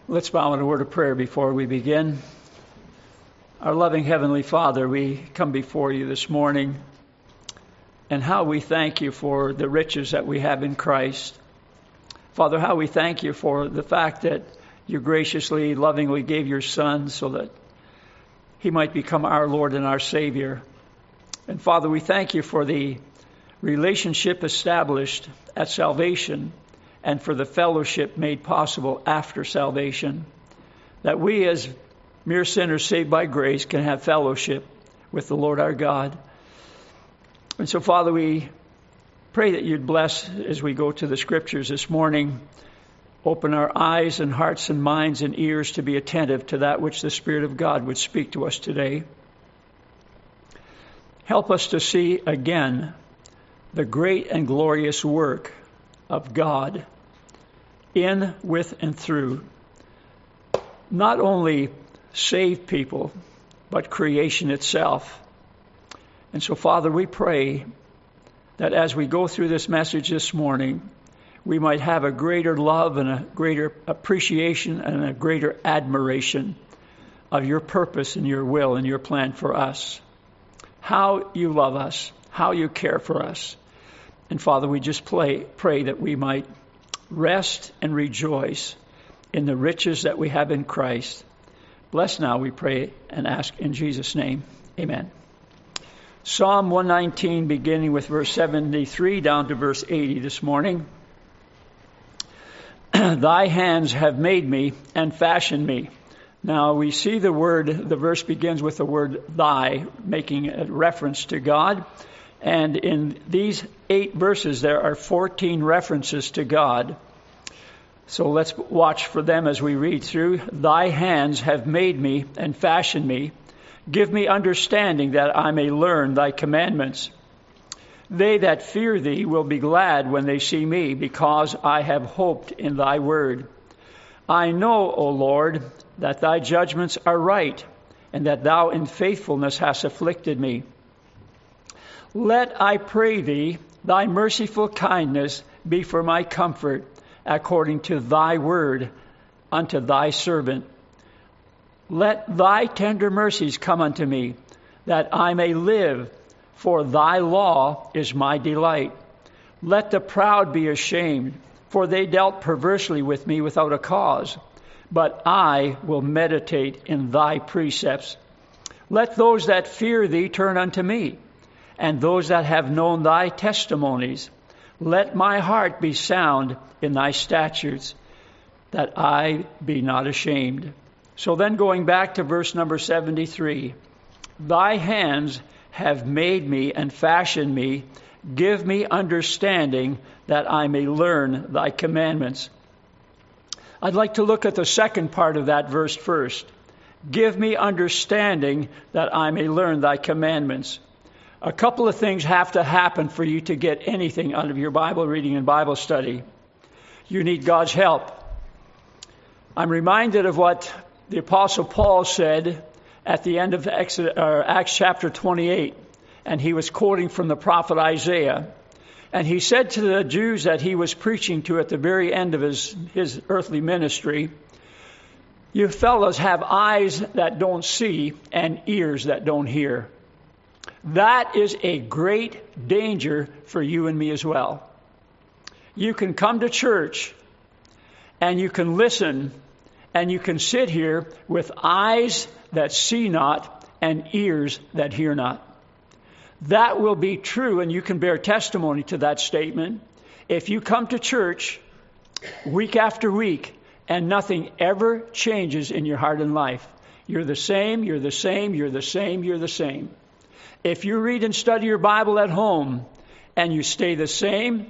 Let's bow in a word of prayer before we begin. Our loving Heavenly Father, we come before you this morning, and how we thank you for the riches that we have in Christ. Father, how we thank you for the fact that you graciously, lovingly gave your Son so that he might become our Lord and our Savior. And Father, we thank you for the relationship established at salvation and for the fellowship made possible after salvation, that we as mere sinners saved by grace can have fellowship with the Lord our God. And so, Father, we pray that you'd bless as we go to the Scriptures this morning. Open our eyes and hearts and minds and ears to be attentive to that which the Spirit of God would speak to us today. Help us to see again the great and glorious work of God in, with, and through not only saved people, but creation itself. And so, Father, we pray that as we go through this message this morning, we might have a greater love and a greater appreciation and a greater admiration of your purpose and your will and your plan for us. How you love us, how you care for us. And Father, we just pray that we might rest and rejoice in the riches that we have in Christ. Bless now, we pray and ask in Jesus' name. Amen. Psalm 119, beginning with verse 73 down to verse 80 this morning. Thy hands have made me and fashioned me. Now we see the verse begins with the word thy, making a reference to God. And in these 8 verses, there are 14 references to God. So let's watch for them as we read through. Thy hands have made me and fashioned me. Give me understanding that I may learn thy commandments. They that fear thee will be glad when they see me, because I have hoped in thy word. I know, O Lord, that thy judgments are right, and that thou in faithfulness hast afflicted me. Let, I pray thee, thy merciful kindness be for my comfort, according to thy word unto thy servant. Let thy tender mercies come unto me, that I may live, for thy law is my delight. Let the proud be ashamed, for they dealt perversely with me without a cause. But I will meditate in thy precepts. Let those that fear thee turn unto me, and those that have known thy testimonies. Let my heart be sound in thy statutes, that I be not ashamed. So then going back to verse number 73, thy hands have made me and fashioned me. Give me understanding that I may learn thy commandments. I'd like to look at the second part of that verse first. Give me understanding that I may learn thy commandments. A couple of things have to happen for you to get anything out of your Bible reading and Bible study. You need God's help. I'm reminded of what the Apostle Paul said at the end of Acts chapter 28, and he was quoting from the prophet Isaiah. And he said to the Jews that he was preaching to at the very end of his earthly ministry, you fellows have eyes that don't see and ears that don't hear. That is a great danger for you and me as well. You can come to church and you can listen and you can sit here with eyes that see not and ears that hear not. That will be true, and you can bear testimony to that statement. If you come to church week after week and nothing ever changes in your heart and life, you're the same, you're the same, you're the same, you're the same. If you read and study your Bible at home and you stay the same,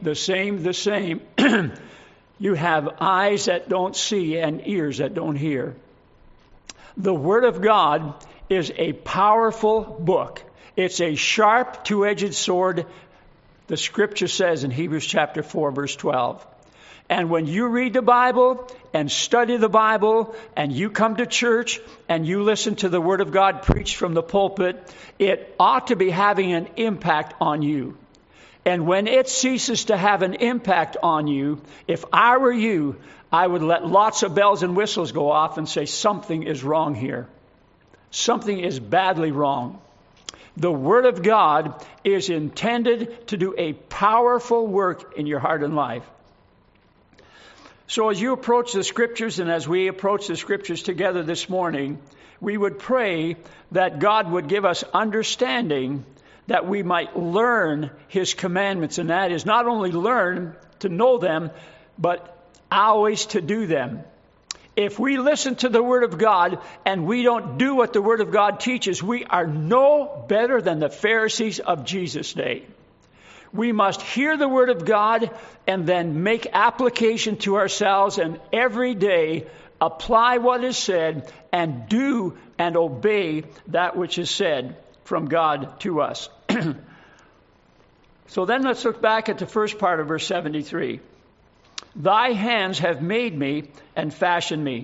you have eyes that don't see and ears that don't hear. The Word of God is a powerful book. It's a sharp, two-edged sword, the Scripture says in Hebrews chapter 4, verse 12. And when you read the Bible and study the Bible and you come to church and you listen to the Word of God preached from the pulpit, it ought to be having an impact on you. And when it ceases to have an impact on you, if I were you, I would let lots of bells and whistles go off and say, something is wrong here. Something is badly wrong. The Word of God is intended to do a powerful work in your heart and life. So as you approach the Scriptures and as we approach the Scriptures together this morning, we would pray that God would give us understanding that we might learn His commandments. And that is not only learn to know them, but always to do them. If we listen to the Word of God and we don't do what the Word of God teaches, we are no better than the Pharisees of Jesus' day. We must hear the Word of God and then make application to ourselves, and every day apply what is said and do and obey that which is said from God to us. So then let's look back at the first part of verse 73. Thy hands have made me and fashioned me.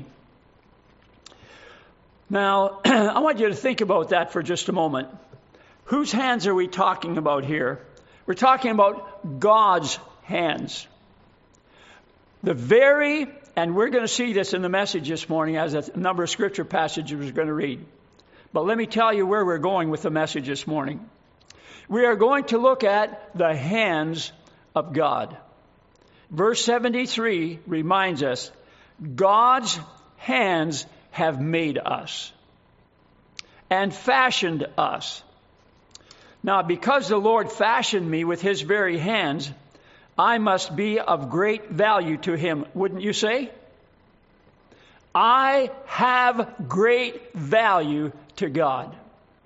Now, I want you to think about that for just a moment. Whose hands are we talking about here? We're talking about God's hands. And we're going to see this in the message this morning as a number of scripture passages we're going to read. But let me tell you where we're going with the message this morning. We are going to look at the hands of God. Verse 73 reminds us, God's hands have made us and fashioned us. Now, because the Lord fashioned me with His very hands, I must be of great value to Him, wouldn't you say? I have great value to God.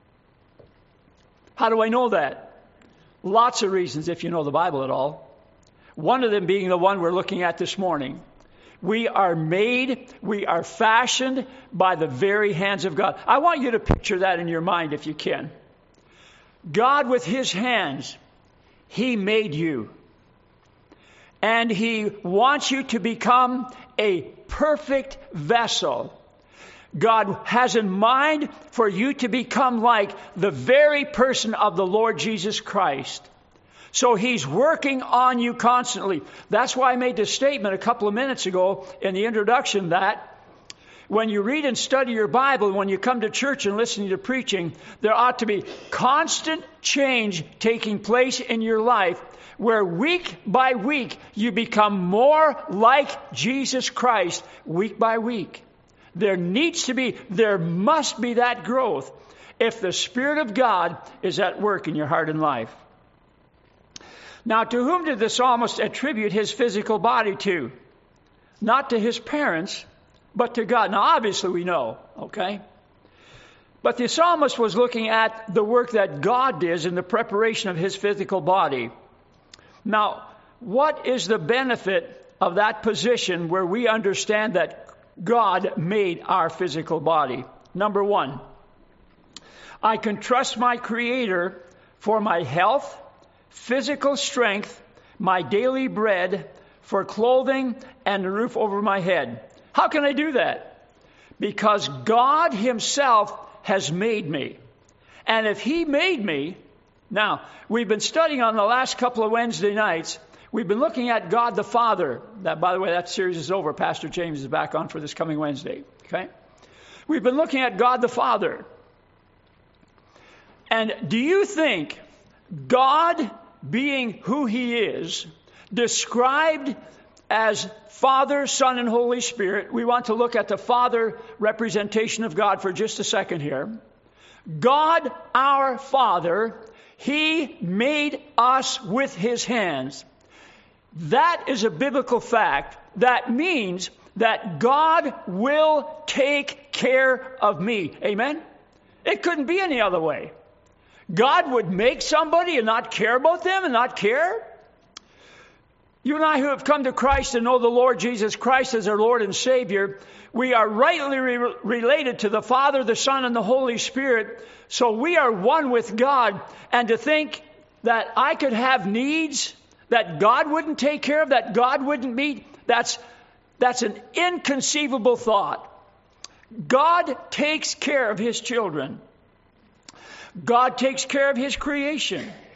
How do I know that? Lots of reasons if you know the Bible at all. One of them being the one we're looking at this morning. We are made, we are fashioned by the very hands of God. I want you to picture that in your mind if you can. God with His hands, He made you. And He wants you to become a perfect vessel. God has in mind for you to become like the very person of the Lord Jesus Christ. So He's working on you constantly. That's why I made this statement a couple of minutes ago in the introduction that when you read and study your Bible, when you come to church and listen to preaching, there ought to be constant change taking place in your life where week by week you become more like Jesus Christ week by week. There must be that growth if the Spirit of God is at work in your heart and life. Now, to whom did the psalmist attribute his physical body to? Not to his parents, but to God. Now, obviously we know, okay? But the psalmist was looking at the work that God did in the preparation of his physical body. Now, what is the benefit of that position where we understand that God made our physical body? Number one, I can trust my Creator for my health, physical strength, my daily bread, for clothing and a roof over my head. How can I do that? Because God Himself has made me. And if He made me, now, we've been studying on the last couple of Wednesday nights, we've been looking at God the Father. That, by the way, that series is over. Pastor James is back on for this coming Wednesday. Okay? We've been looking at God the Father. And do you think God, being who He is, described as Father, Son, and Holy Spirit? We want to look at the Father representation of God for just a second here. God, our Father, He made us with His hands. That is a biblical fact. That means that God will take care of me. Amen? It couldn't be any other way. God would make somebody and not care about them and not care. You and I who have come to Christ and know the Lord Jesus Christ as our Lord and Savior, we are rightly related to the Father, the Son, and the Holy Spirit. So we are one with God. And to think that I could have needs that God wouldn't take care of, that God wouldn't meet, that's an inconceivable thought. God takes care of His children. God takes care of His creation.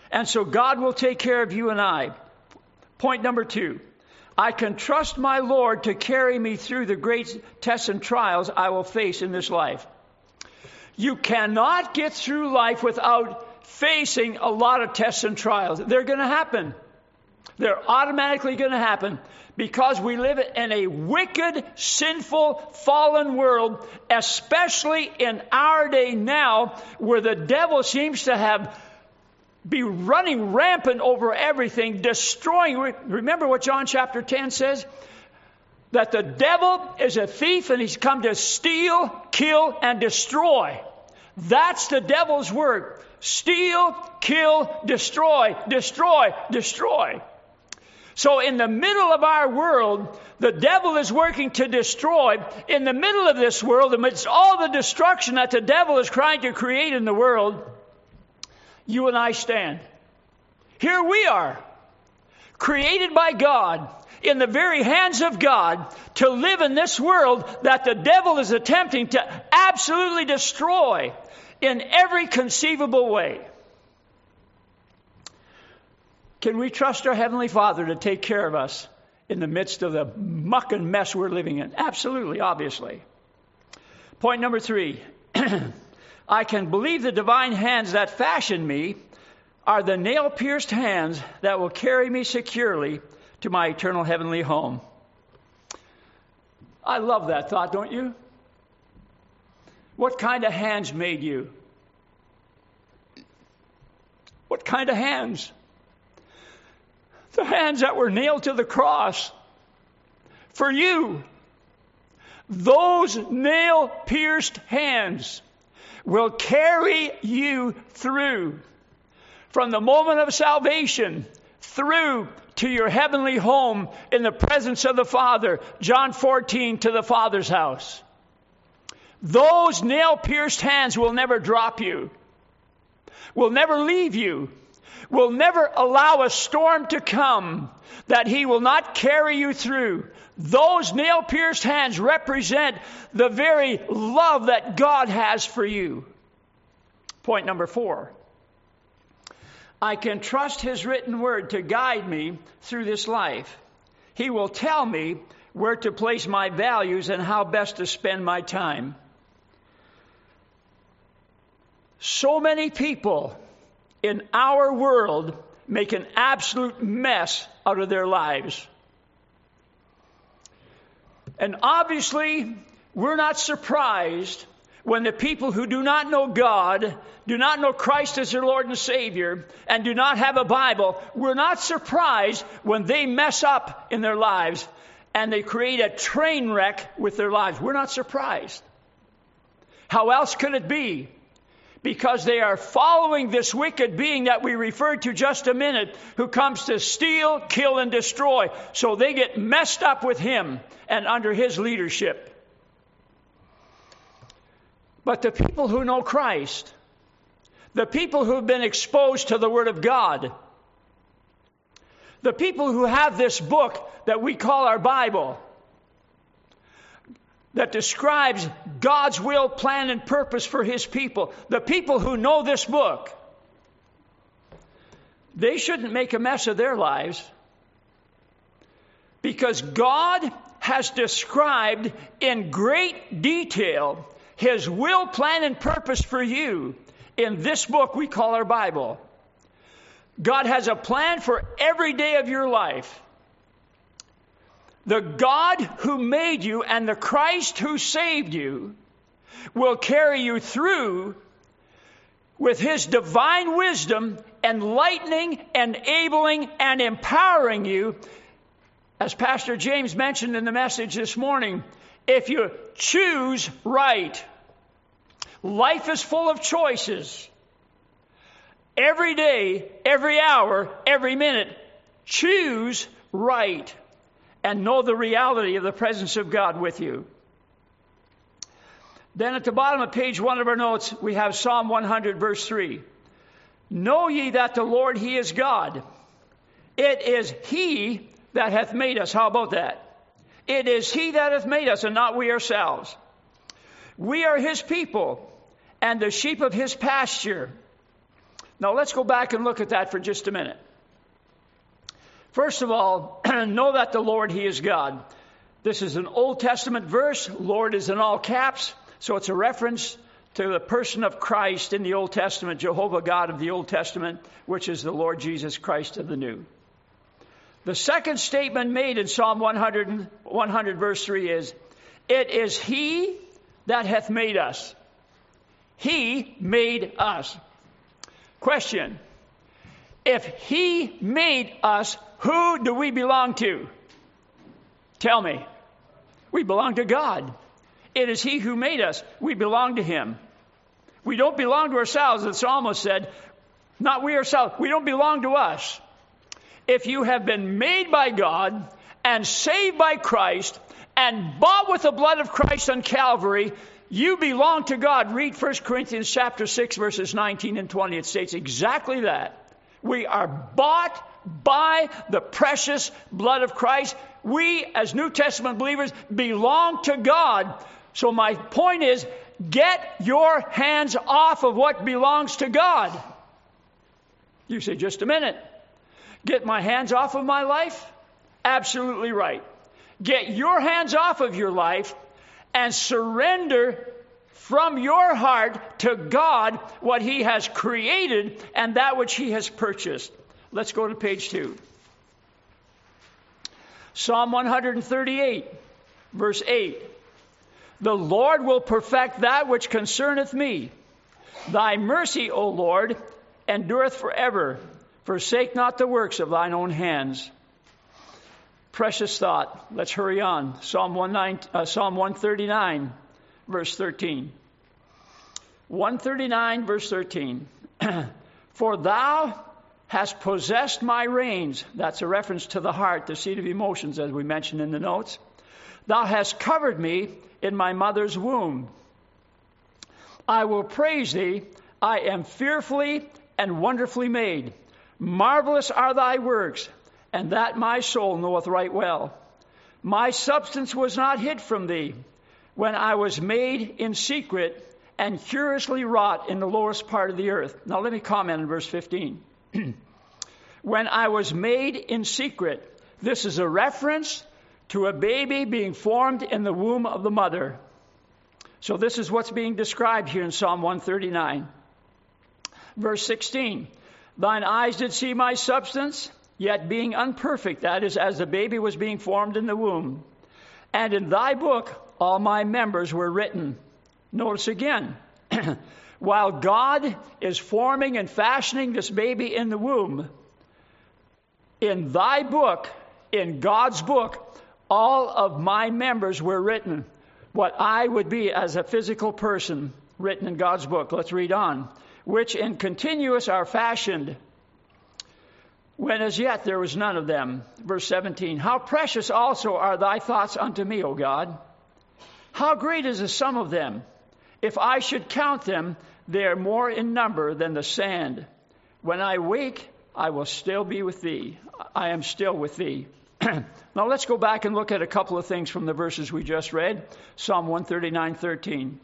And so God will take care of you and I. Point number 2. I can trust my Lord to carry me through the great tests and trials I will face in this life. You cannot get through life without facing a lot of tests and trials. They're going to happen. They're automatically going to happen because we live in a wicked, sinful, fallen world, especially in our day now, where the devil seems to be running rampant over everything, destroying. Remember what John chapter 10 says? That the devil is a thief and he's come to steal, kill, and destroy. That's the devil's work. Steal, kill, destroy, destroy, destroy. So in the middle of our world, the devil is working to destroy. In the middle of this world, amidst all the destruction that the devil is trying to create in the world, you and I stand. Here we are, created by God, in the very hands of God, to live in this world that the devil is attempting to absolutely destroy in every conceivable way. Can we trust our Heavenly Father to take care of us in the midst of the muck and mess we're living in? Absolutely, obviously. Point number 3. I can believe the divine hands that fashion me are the nail-pierced hands that will carry me securely to my eternal heavenly home. I love that thought, don't you? What kind of hands made you? What kind of hands? The hands that were nailed to the cross for you. Those nail-pierced hands will carry you through from the moment of salvation through to your heavenly home in the presence of the Father. John 14, to the Father's house. Those nail-pierced hands will never drop you, will never leave you, will never allow a storm to come that He will not carry you through. Those nail-pierced hands represent the very love that God has for you. Point number 4. I can trust His written word to guide me through this life. He will tell me where to place my values and how best to spend my time. So many people in our world make an absolute mess out of their lives. And obviously, we're not surprised when the people who do not know God, do not know Christ as their Lord and Savior, and do not have a Bible, we're not surprised when they mess up in their lives and they create a train wreck with their lives. We're not surprised. How else could it be? Because they are following this wicked being that we referred to just a minute, who comes to steal, kill, and destroy. So they get messed up with him and under his leadership. But the people who know Christ, the people who have been exposed to the Word of God, the people who have this book that we call our Bible, that describes God's will, plan, and purpose for His people, the people who know this book, they shouldn't make a mess of their lives, because God has described in great detail His will, plan, and purpose for you in this book we call our Bible. God has a plan for every day of your life. The God who made you and the Christ who saved you will carry you through with His divine wisdom, enlightening, enabling, and empowering you. As Pastor James mentioned in the message this morning, if you choose right. Life is full of choices. Every day, every hour, every minute, choose right. And know the reality of the presence of God with you. Then at the bottom of page 1 of our notes, we have Psalm 100, verse 3. Know ye that the Lord, He is God. It is He that hath made us. How about that? It is He that hath made us, and not we ourselves. We are His people, and the sheep of His pasture. Now let's go back and look at that for just a minute. First of all, know that the Lord, He is God. This is an Old Testament verse. Lord is in all caps, so it's a reference to the person of Christ in the Old Testament, Jehovah God of the Old Testament, which is the Lord Jesus Christ of the New. The second statement made in Psalm 100 verse 3 is, it is He that hath made us. He made us. Question: if He made us, who do we belong to? Tell me. We belong to God. It is He who made us. We belong to Him. We don't belong to ourselves, as the psalmist said. Not we ourselves. We don't belong to us. If you have been made by God and saved by Christ and bought with the blood of Christ on Calvary, you belong to God. Read 1 Corinthians chapter 6, verses 19 and 20. It states exactly that. We are bought by the precious blood of Christ. We, as New Testament believers, belong to God. So my point is, get your hands off of what belongs to God. You say, just a minute. Get my hands off of my life? Absolutely right. Get your hands off of your life and surrender from your heart to God what He has created and that which He has purchased. Let's go to page 2. Psalm 138, verse 8. The Lord will perfect that which concerneth me. Thy mercy, O Lord, endureth forever. Forsake not the works of thine own hands. Precious thought. Let's hurry on. Psalm 139, verse 13. 139, verse 13. For thou hast possessed my reins. That's a reference to the heart, the seat of emotions, as we mentioned in the notes. Thou hast covered me in my mother's womb. I will praise thee. I am fearfully and wonderfully made. Marvelous are thy works, and that my soul knoweth right well. My substance was not hid from thee, when I was made in secret and curiously wrought in the lowest part of the earth. Now let me comment on verse 15. When I was made in secret, this is a reference to a baby being formed in the womb of the mother. So this is what's being described here in Psalm 139. Verse 16. Thine eyes did see my substance, yet being unperfect, that is, as the baby was being formed in the womb. And in thy book all my members were written. Notice again, while God is forming and fashioning this baby in the womb, in thy book, in God's book, all of my members were written. What I would be as a physical person, written in God's book. Let's read on. Which in continuous are fashioned, when as yet there was none of them. Verse 17. How precious also are thy thoughts unto me, O God. How great is the sum of them. If I should count them, they are more in number than the sand. When I wake, I will still be with thee. I am still with thee. Now let's go back and look at a couple of things from the verses we just read. Psalm 139:13.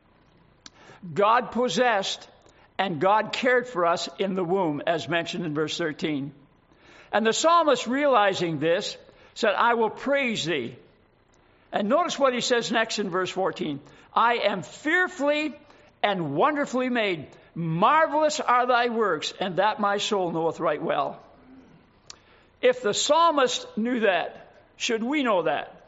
God possessed and God cared for us in the womb, as mentioned in verse 13. And the psalmist, realizing this, said, I will praise thee. And notice what he says next in verse 14. I am fearfully and wonderfully made. Marvelous are thy works, and that my soul knoweth right well. If the psalmist knew that, should we know that?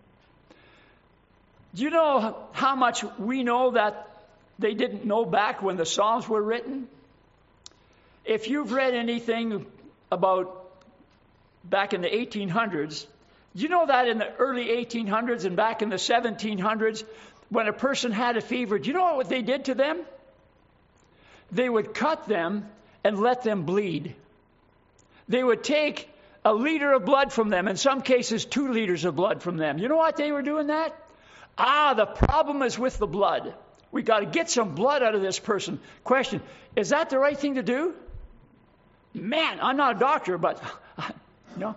Do you know how much we know that they didn't know back when the Psalms were written? If you've read anything about back in the 1800s, you know that in the early 1800s and back in the 1700s, when a person had a fever, do you know what they did to them? They would cut them and let them bleed. They would take a liter of blood from them, in some cases 2 liters of blood from them. You know what they were doing that? The problem is with the blood. We got to get some blood out of this person. Question, is that the right thing to do? Man, I'm not a doctor, but no,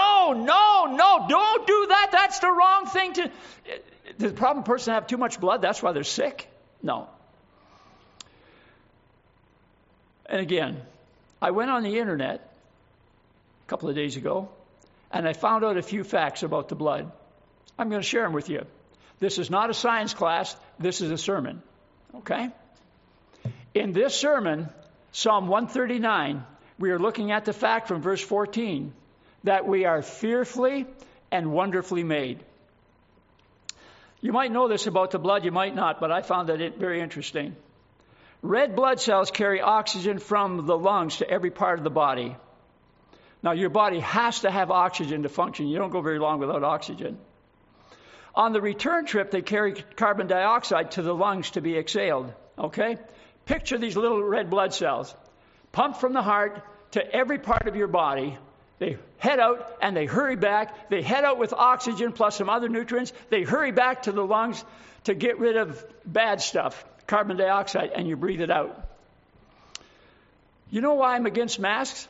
don't do that. That's the wrong thing to. Does the problem person have too much blood? That's why they're sick? No. And again, I went on the internet a couple of days ago, and I found out a few facts about the blood. I'm going to share them with you. This is not a science class. This is a sermon. Okay? In this sermon, Psalm 139, we are looking at the fact from verse 14 that we are fearfully and wonderfully made. You might know this about the blood, you might not, but I found that very interesting. Red blood cells carry oxygen from the lungs to every part of the body. Now, your body has to have oxygen to function. You don't go very long without oxygen. On the return trip, they carry carbon dioxide to the lungs to be exhaled. Okay? Picture these little red blood cells pumped from the heart to every part of your body. They head out and they hurry back. They head out with oxygen plus some other nutrients. They hurry back to the lungs to get rid of bad stuff, carbon dioxide, and you breathe it out. You know why I'm against masks?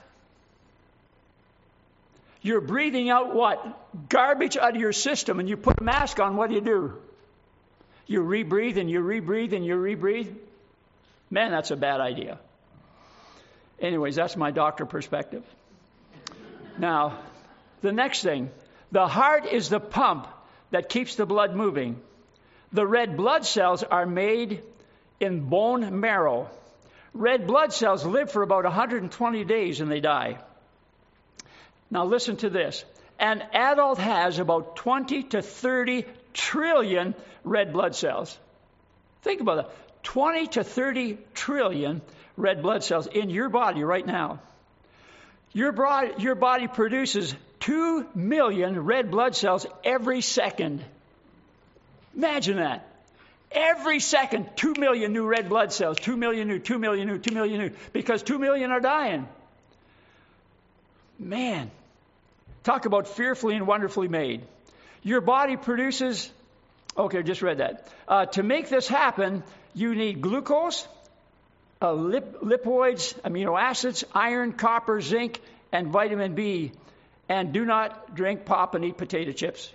You're breathing out what? Garbage out of your system, and you put a mask on, what do? You rebreathe and you rebreathe and you rebreathe. Man, that's a bad idea. Anyways, that's my doctor perspective. Now, the next thing. The heart is the pump that keeps the blood moving. The red blood cells are made in bone marrow. Red blood cells live for about 120 days and they die. Now listen to this. An adult has about 20 to 30 trillion red blood cells. Think about that. 20 to 30 trillion red blood cells in your body right now. Your body produces 2 million red blood cells every second. Imagine that. Every second, 2 million new red blood cells. 2 million new, 2 million new, 2 million new. Because 2 million are dying. Man. Talk about fearfully and wonderfully made. Your body produces, okay, I just read that. To make this happen, you need glucose, lipids, amino acids, iron, copper, zinc, and vitamin B. And do not drink pop and eat potato chips.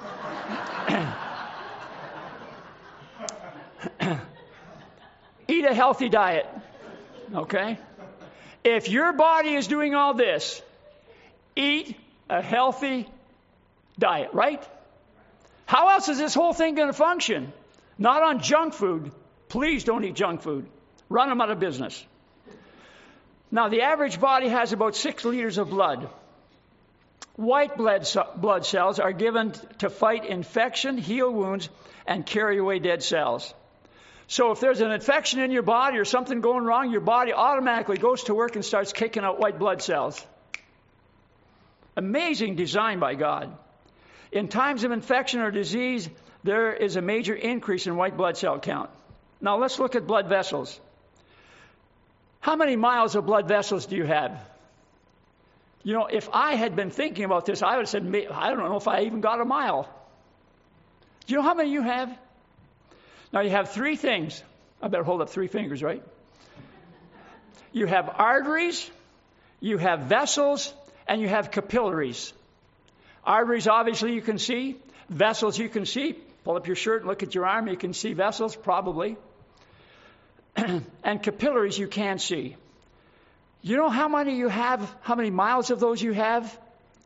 Eat a healthy diet. Okay? If your body is doing all this, eat a healthy diet, right? How else is this whole thing going to function? Not on junk food. Please don't eat junk food. Run them out of business. Now, the average body has about 6 liters of blood. White blood cells are given to fight infection, heal wounds, and carry away dead cells. So if there's an infection in your body or something going wrong, your body automatically goes to work and starts kicking out white blood cells. Amazing design by God. In times of infection or disease, there is a major increase in white blood cell count. Now let's look at blood vessels. How many miles of blood vessels do you have? You know, if I had been thinking about this, I would have said, I don't know if I even got a mile. Do you know how many you have? Now you have 3 things. I better hold up 3 fingers, right? You have arteries, you have vessels, and you have capillaries. Arteries, obviously, you can see. Vessels, you can see. Pull up your shirt and look at your arm. You can see vessels, probably. And capillaries, you can't see. You know how many you have? How many miles of those you have?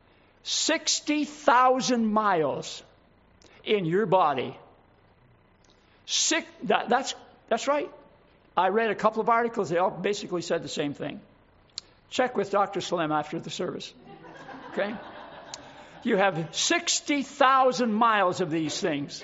60,000 miles in your body. That's right. I read a couple of articles. They all basically said the same thing. Check with Dr. Slim after the service. Okay? You have 60,000 miles of these things.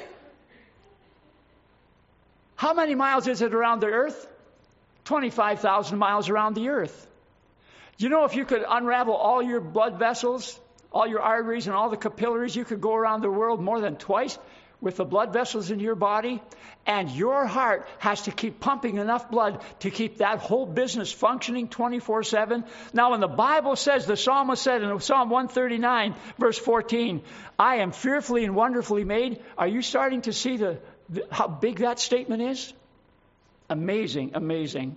How many miles is it around the earth? 25,000 miles around the earth. You know, if you could unravel all your blood vessels, all your arteries and all the capillaries, you could go around the world more than twice with the blood vessels in your body, and your heart has to keep pumping enough blood to keep that whole business functioning 24/7. Now, when the Bible says, the psalmist said in Psalm 139, verse 14, I am fearfully and wonderfully made, are you starting to see how big that statement is? Amazing, amazing.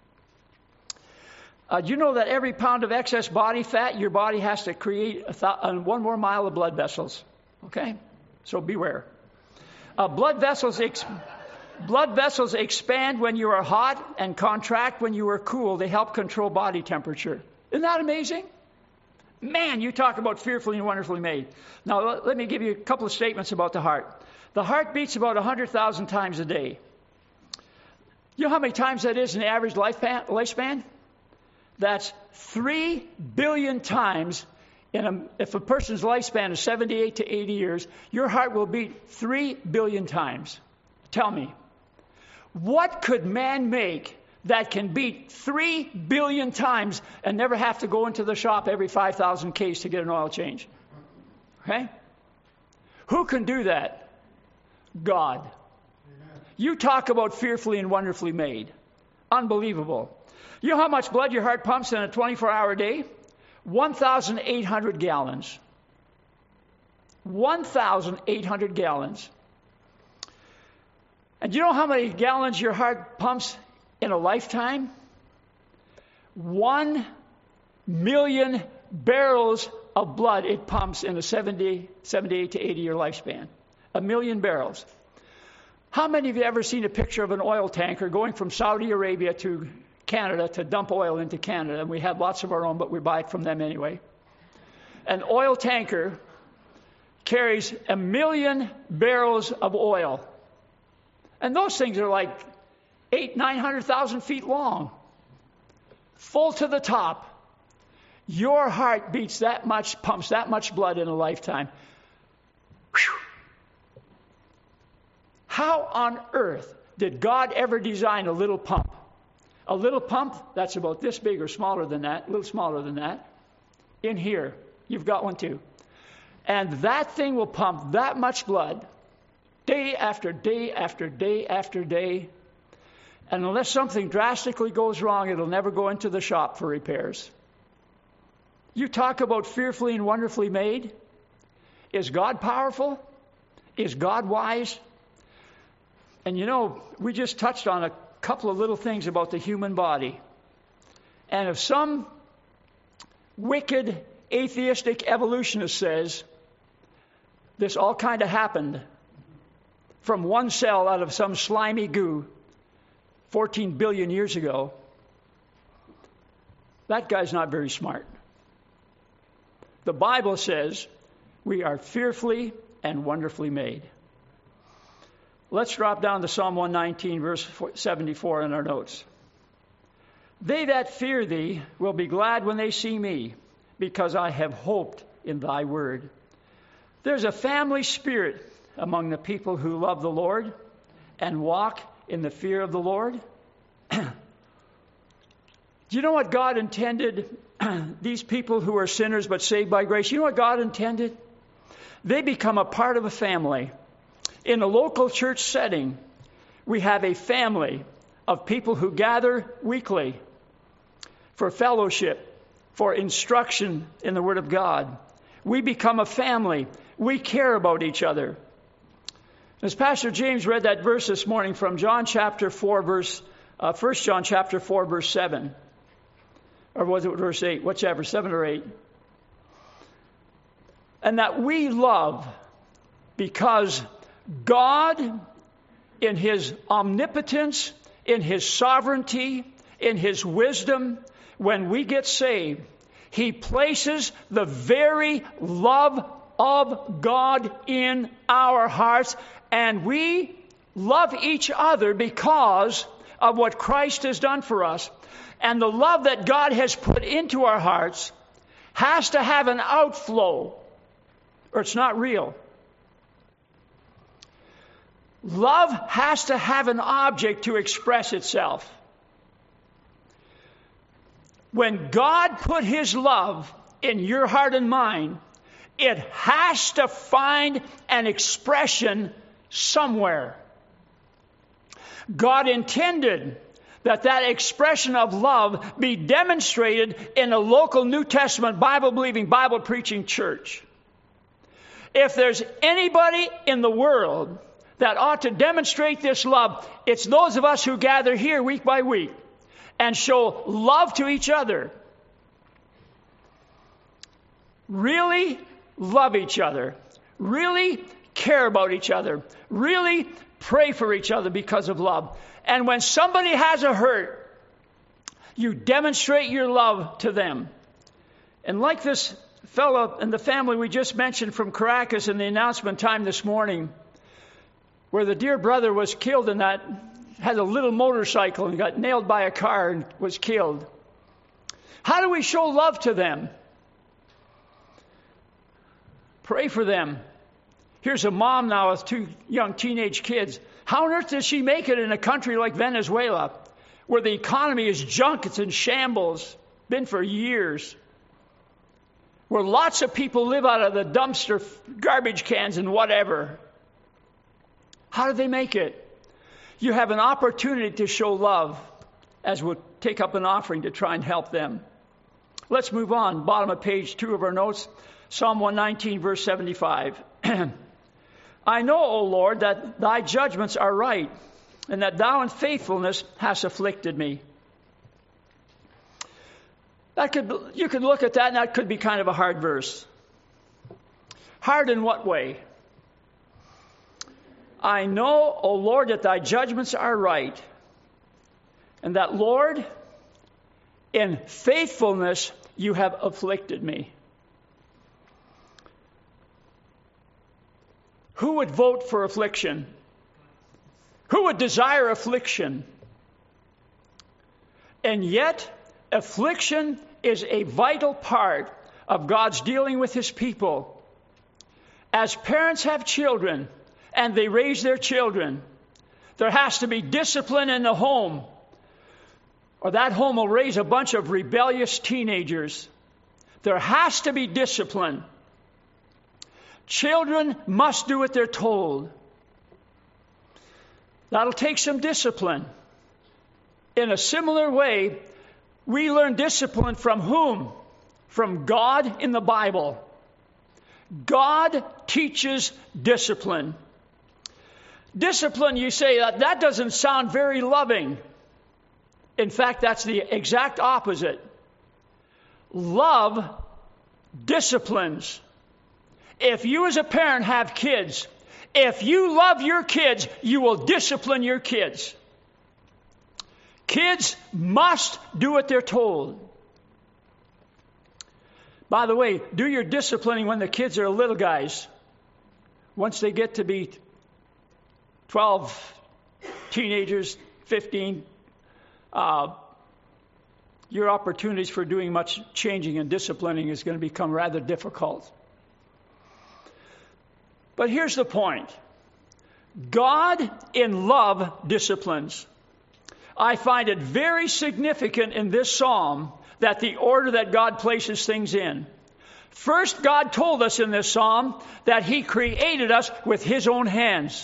Do you know that every pound of excess body fat, your body has to create 1 more mile of blood vessels? Okay? So beware. Blood vessels blood vessels expand when you are hot and contract when you are cool. They help control body temperature. Isn't that amazing? Man, you talk about fearfully and wonderfully made. Now, let me give you a couple of statements about the heart. The heart beats about 100,000 times a day. You know how many times that is in the average lifespan? That's 3 billion times. If a person's lifespan is 78 to 80 years, your heart will beat 3 billion times. Tell me, what could man make that can beat 3 billion times and never have to go into the shop every 5,000 Ks to get an oil change? Okay? Who can do that? God. Amen. You talk about fearfully and wonderfully made. Unbelievable. You know how much blood your heart pumps in a 24-hour day? 1,800 gallons. 1,800 gallons. And do you know how many gallons your heart pumps in a lifetime? 1 million barrels of blood it pumps in a 78 to 80 year lifespan. 1 million barrels. How many of you ever seen a picture of an oil tanker going from Saudi Arabia to Canada to dump oil into Canada? And we have lots of our own, but we buy it from them anyway. An oil tanker carries 1 million barrels of oil. And those things are like 900,000 feet long, full to the top. Your heart beats that much, pumps that much blood in a lifetime. Whew. How on earth did God ever design a little pump? A little pump that's about this big or smaller than that, a little smaller than that. In here, you've got one too. And that thing will pump that much blood day after day after day after day. And unless something drastically goes wrong, it'll never go into the shop for repairs. You talk about fearfully and wonderfully made. Is God powerful? Is God wise? And you know, we just touched on a couple of little things about the human body. And if some wicked atheistic evolutionist says this all kind of happened from one cell out of some slimy goo 14 billion years ago, that guy's not very smart. The Bible says we are fearfully and wonderfully made. Let's drop down to Psalm 119, verse 74 in our notes. They that fear thee will be glad when they see me, because I have hoped in thy word. There's a family spirit among the people who love the Lord and walk in the fear of the Lord. Do you know what God intended? These people who are sinners but saved by grace, you know what God intended? They become a part of a family. In a local church setting, we have a family of people who gather weekly for fellowship, for instruction in the Word of God. We become a family. We care about each other. As Pastor James read that verse this morning from John chapter 4, 1 John chapter 4, verse 7. Or was it verse 8? Whichever, 7 or 8. And that we love because God, in His omnipotence, in His sovereignty, in His wisdom, when we get saved, He places the very love of God in our hearts, and we love each other because of what Christ has done for us. And the love that God has put into our hearts has to have an outflow, or it's not real. Love has to have an object to express itself. When God put His love in your heart and mind, it has to find an expression somewhere. God intended that expression of love be demonstrated in a local New Testament Bible-believing, Bible-preaching church. If there's anybody in the world that ought to demonstrate this love, it's those of us who gather here week by week and show love to each other. Really love each other. Really care about each other. Really pray for each other because of love. And when somebody has a hurt, you demonstrate your love to them. And like this fellow and the family we just mentioned from Caracas in the announcement time this morning, where the dear brother was killed in that, had a little motorcycle and got nailed by a car and was killed. How do we show love to them? Pray for them. Here's a mom now with 2 young teenage kids. How on earth does she make it in a country like Venezuela, where the economy is junk, it's in shambles, been for years, where lots of people live out of the dumpster, garbage cans and whatever? How do they make it? You have an opportunity to show love, as we'll take up an offering to try and help them. Let's move on. Bottom of page 2 of our notes, Psalm 119, verse 75. I know, O Lord, that thy judgments are right, and that thou in faithfulness hast afflicted me. You could look at that, and that could be kind of a hard verse. Hard in what way? I know, O Lord, that thy judgments are right, and that, Lord, in faithfulness you have afflicted me. Who would vote for affliction? Who would desire affliction? And yet, affliction is a vital part of God's dealing with His people. As parents have children and they raise their children, there has to be discipline in the home, or that home will raise a bunch of rebellious teenagers. There has to be discipline. Children must do what they're told. That'll take some discipline. In a similar way, we learn discipline from whom? From God in the Bible. God teaches discipline. Discipline, you say, that doesn't sound very loving. In fact, that's the exact opposite. Love disciplines. If you as a parent have kids, if you love your kids, you will discipline your kids. Kids must do what they're told. By the way, do your disciplining when the kids are little guys. Once they get to be 12, teenagers, 15, your opportunities for doing much changing and disciplining is going to become rather difficult. But here's the point. God in love disciplines. I find it very significant in this psalm that the order that God places things in. First, God told us in this psalm that He created us with His own hands.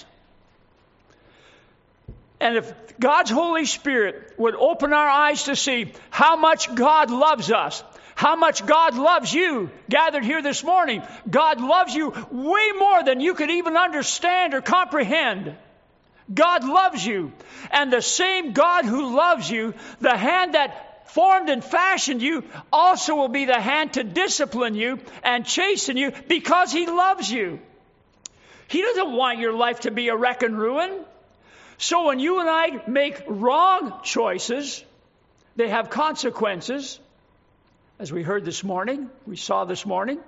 And if God's Holy Spirit would open our eyes to see how much God loves us, how much God loves you, gathered here this morning, God loves you way more than you could even understand or comprehend. God loves you. And the same God who loves you, the hand that formed and fashioned you, also will be the hand to discipline you and chasten you because He loves you. He doesn't want your life to be a wreck and ruin. So when you and I make wrong choices, they have consequences, as we heard this morning, we saw this morning.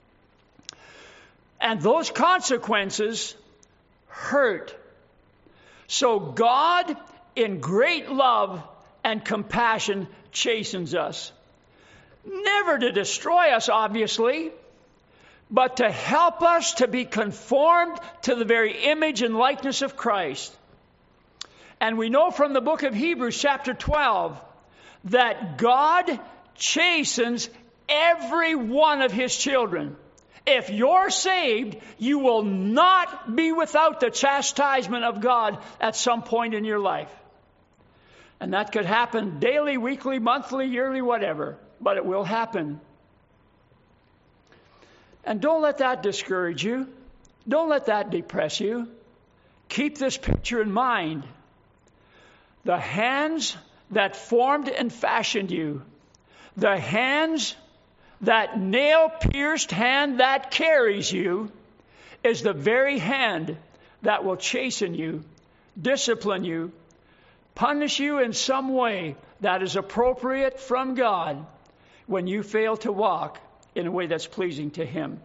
And those consequences hurt. So God, in great love and compassion, chastens us. Never to destroy us, obviously, but to help us to be conformed to the very image and likeness of Christ. And we know from the book of Hebrews, chapter 12, that God chastens every one of His children. If you're saved, you will not be without the chastisement of God at some point in your life. And that could happen daily, weekly, monthly, yearly, whatever. But it will happen. And don't let that discourage you. Don't let that depress you. Keep this picture in mind. The hands that formed and fashioned you, the hands, that nail-pierced hand that carries you, is the very hand that will chasten you discipline you, punish you in some way that is appropriate from God when you fail to walk in a way that's pleasing to Him.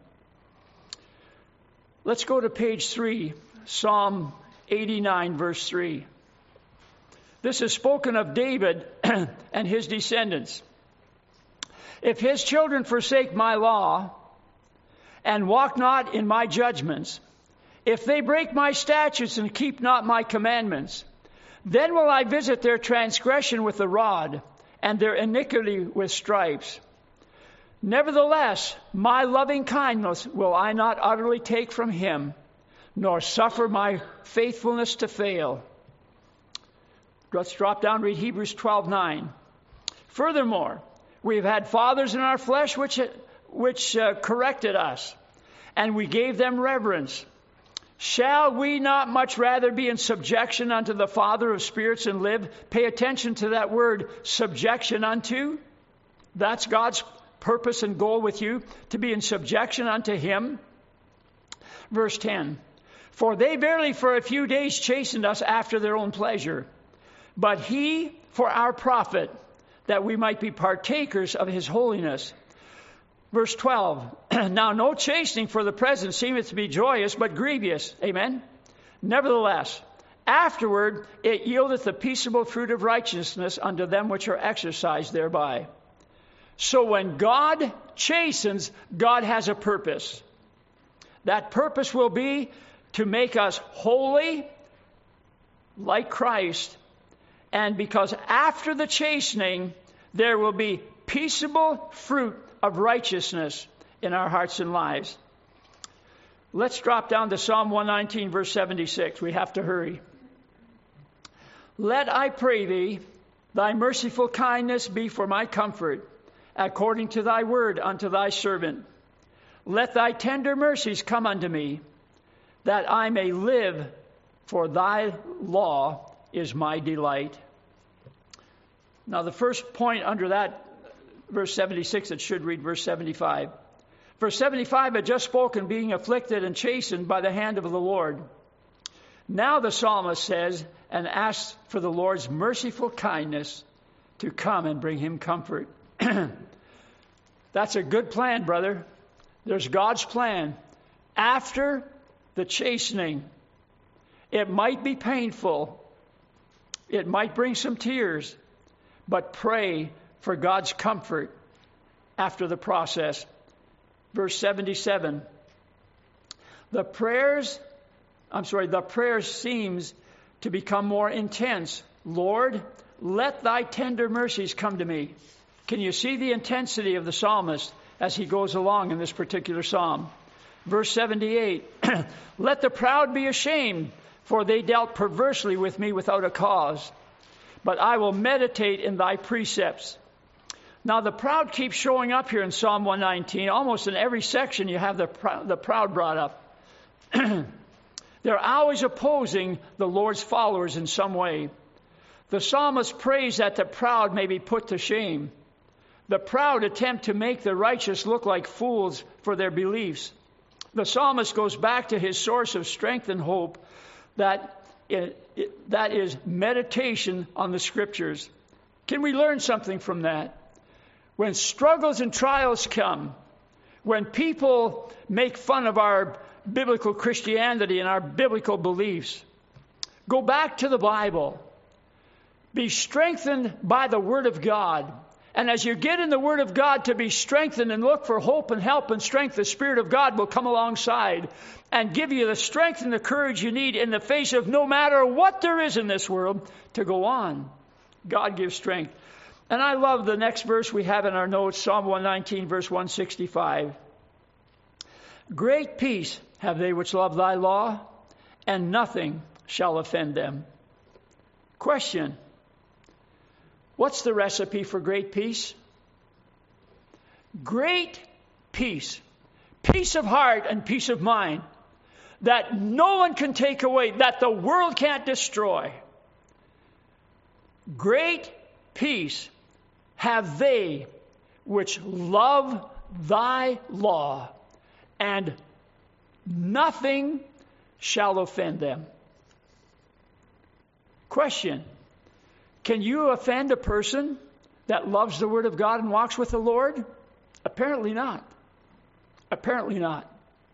Let's go to page 3, Psalm 89, verse 3. This is spoken of David and his descendants. If his children forsake my law and walk not in my judgments, if they break my statutes and keep not my commandments, then will I visit their transgression with the rod and their iniquity with stripes. Nevertheless, my loving kindness will I not utterly take from him, nor suffer my faithfulness to fail. Let's drop down and read Hebrews 12:9. Furthermore, we have had fathers in our flesh which corrected us, and we gave them reverence. Shall we not much rather be in subjection unto the Father of spirits and live? Pay attention to that word, subjection unto. That's God's purpose and goal with you, to be in subjection unto Him. Verse 10. For they verily for a few days chastened us after their own pleasure, but He for our profit, that we might be partakers of His holiness. Verse 12, now no chastening for the present seemeth to be joyous, but grievous. Amen? Nevertheless, afterward it yieldeth the peaceable fruit of righteousness unto them which are exercised thereby. So when God chastens, God has a purpose. That purpose will be to make us holy, like Christ. And because after the chastening, there will be peaceable fruit of righteousness in our hearts and lives. Let's drop down to Psalm 119, verse 76. We have to hurry. Let, I pray thee, thy merciful kindness be for my comfort, according to thy word unto thy servant. Let thy tender mercies come unto me, that I may live, for thy law is my delight. Now the first point under that, verse 76, it should read verse 75. Verse 75 had just spoken being afflicted and chastened by the hand of the Lord. Now the psalmist says and asks for the Lord's merciful kindness to come and bring him comfort. That's a good plan, brother. There's God's plan. After the chastening, it might be painful. It might bring some tears. But pray for God's comfort after the process. Verse 77. The prayer seems to become more intense. Lord, let thy tender mercies come to me. Can you see the intensity of the psalmist as he goes along in this particular psalm? Verse 78. Let the proud be ashamed, for they dealt perversely with me without a cause. But I will meditate in thy precepts. Now the proud keeps showing up here in Psalm 119. Almost in every section you have the proud brought up. They're always opposing the Lord's followers in some way. The psalmist prays that the proud may be put to shame. The proud attempt to make the righteous look like fools for their beliefs. The psalmist goes back to his source of strength and hope, that is meditation on the Scriptures. Can we learn something from that? When struggles and trials come, when people make fun of our biblical Christianity and our biblical beliefs, go back to the Bible. Be strengthened by the Word of God. And as you get in the Word of God to be strengthened and look for hope and help and strength, the Spirit of God will come alongside and give you the strength and the courage you need in the face of no matter what there is in this world to go on. God gives strength. And I love the next verse we have in our notes, Psalm 119, verse 165. Great peace have they which love thy law, and nothing shall offend them. Question. What's the recipe for great peace? Great peace. Peace of heart and peace of mind that no one can take away, that the world can't destroy. Great peace have they which love thy law, and nothing shall offend them. Question: can you offend a person that loves the Word of God and walks with the Lord? Apparently not. Apparently not.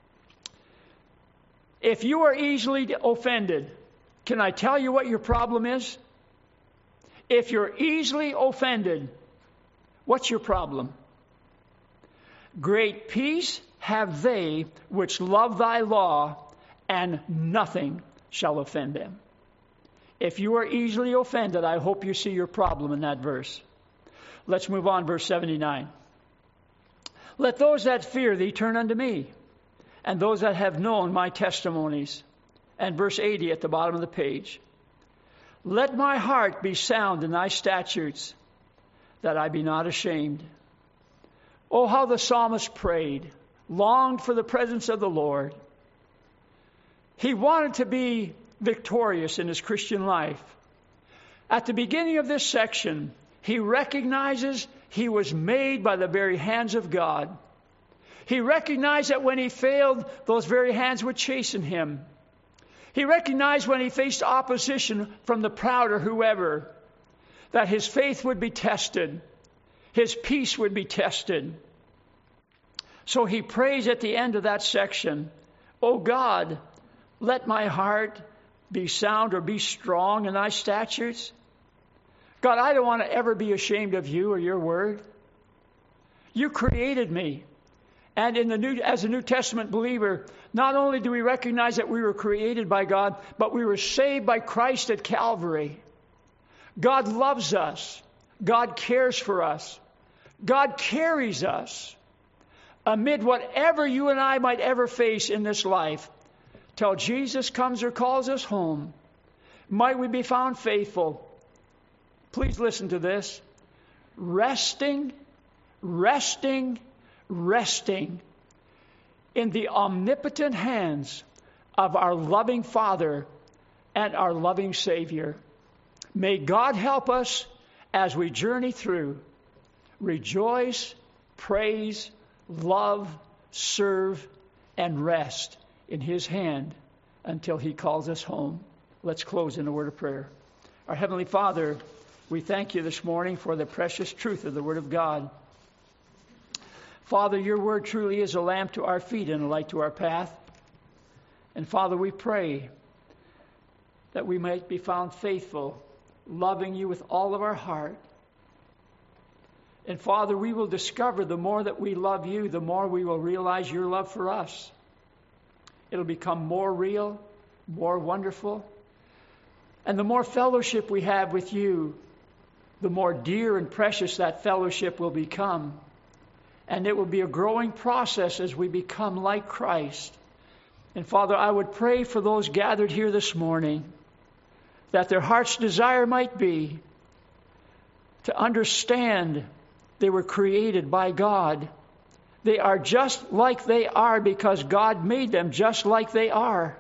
If you are easily offended, can I tell you what your problem is? If you're easily offended, what's your problem? Great peace have they which love thy law, and nothing shall offend them. If you are easily offended, I hope you see your problem in that verse. Let's move on, verse 79. Let those that fear thee turn unto me, and those that have known my testimonies. And verse 80 at the bottom of the page. Let my heart be sound in thy statutes, that I be not ashamed. Oh, how the psalmist prayed, longed for the presence of the Lord. He wanted to be victorious in his Christian life. At the beginning of this section, he recognizes he was made by the very hands of God. He recognized that when he failed, those very hands would chasten him. He recognized when he faced opposition from the proud or whoever, that his faith would be tested. His peace would be tested. So he prays at the end of that section, "O God, let my heart be sound or be strong in thy statutes." God, I don't want to ever be ashamed of you or your word. You created me. And as a New Testament believer, not only do we recognize that we were created by God, but we were saved by Christ at Calvary. God loves us. God cares for us. God carries us amid whatever you and I might ever face in this life, till Jesus comes or calls us home. Might we be found faithful? Please listen to this. Resting in the omnipotent hands of our loving Father and our loving Savior. May God help us as we journey through. Rejoice, praise, love, serve, and rest in His hand until He calls us home. Let's close in a word of prayer. Our Heavenly Father, we thank you this morning for the precious truth of the Word of God. Father, your word truly is a lamp to our feet and a light to our path. And Father, we pray that we might be found faithful, loving you with all of our heart. And Father, we will discover the more that we love you, the more we will realize your love for us. It'll become more real, more wonderful. And the more fellowship we have with you, the more dear and precious that fellowship will become. And it will be a growing process as we become like Christ. And Father, I would pray for those gathered here this morning that their heart's desire might be to understand they were created by God. They are just like they are because God made them just like they are.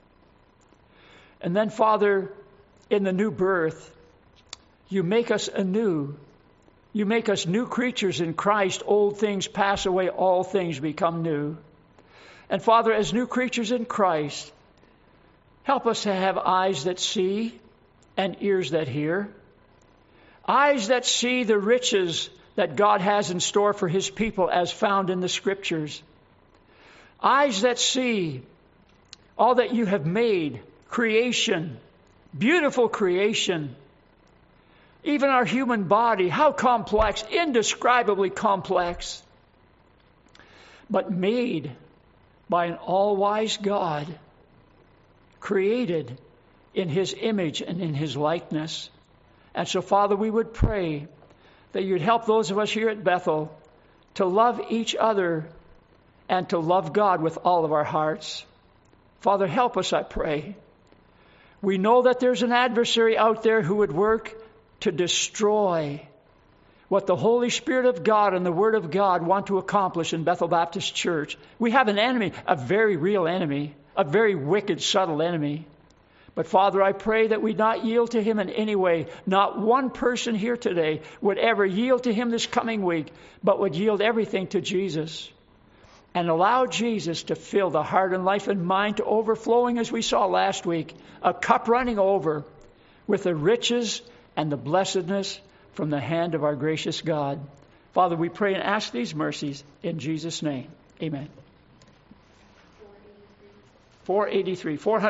And then, Father, in the new birth, you make us anew. You make us new creatures in Christ. Old things pass away, all things become new. And Father, as new creatures in Christ, help us to have eyes that see and ears that hear. Eyes that see the riches that God has in store for His people as found in the Scriptures. Eyes that see all that you have made, creation, beautiful creation. Even our human body, how complex, indescribably complex, but made by an all-wise God, created in His image and in His likeness. And so, Father, we would pray that you'd help those of us here at Bethel to love each other and to love God with all of our hearts. Father, help us, I pray. We know that there's an adversary out there who would work to destroy what the Holy Spirit of God and the Word of God want to accomplish in Bethel Baptist Church. We have an enemy, a very real enemy, a very wicked, subtle enemy. But Father, I pray that we not yield to him in any way. Not one person here today would ever yield to him this coming week, but would yield everything to Jesus. And allow Jesus to fill the heart and life and mind to overflowing, as we saw last week, a cup running over with the riches and the blessedness from the hand of our gracious God. Father, we pray and ask these mercies in Jesus' name. Amen. 483.